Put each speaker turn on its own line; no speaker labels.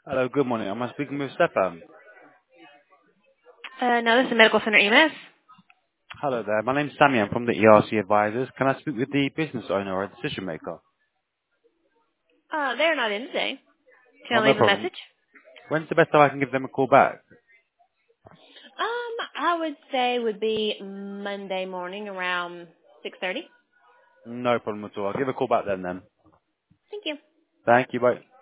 Hello, good morning. Am I speaking with Stefan?
No, this is Medical Center EMS.
Hello there. My name's Sammy. I'm from the ERC Advisors. Can I speak with the business owner or decision maker?
They're not in today.
Oh,
Can I
no
leave a
problem.
message?
When's the best time I can give them a call back?
I would say would be Monday morning around 6:30.
No problem at all. I'll give a call back then.
Thank you.
Thank you. Bye.